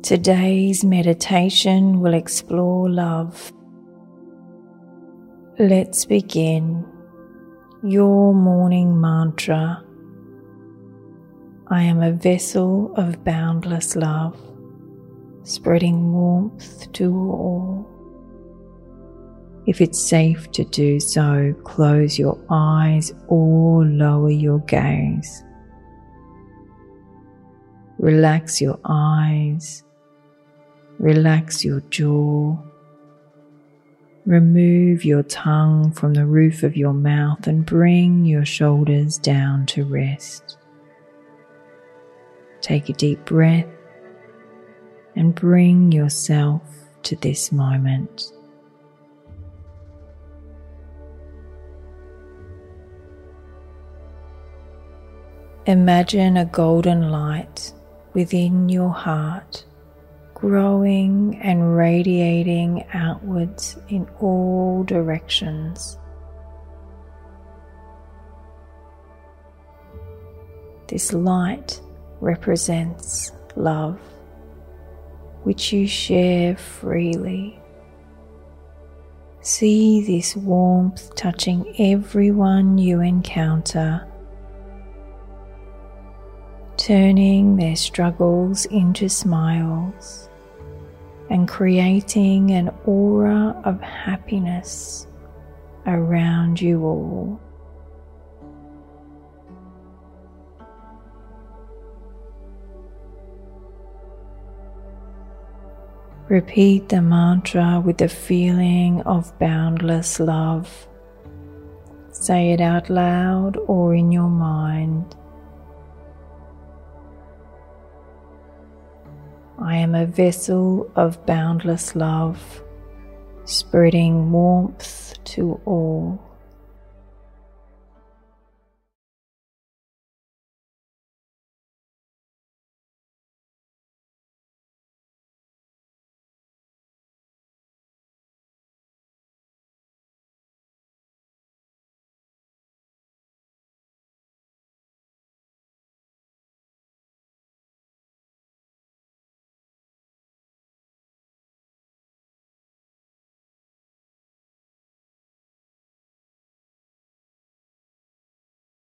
Today's meditation will explore love. Let's begin. Your morning mantra. I am a vessel of boundless love, spreading warmth to all. If it's safe to do so, close your eyes or lower your gaze. Relax your eyes, relax your jaw. Remove your tongue from the roof of your mouth and bring your shoulders down to rest. Take a deep breath and bring yourself to this moment. Imagine a golden light within your heart, growing and radiating outwards in all directions. This light represents love, which you share freely. See this warmth touching everyone you encounter, turning their struggles into smiles and creating an aura of happiness around you all. Repeat the mantra with the feeling of boundless love. Say it out loud or in your mind. I am a vessel of boundless love, spreading warmth to all.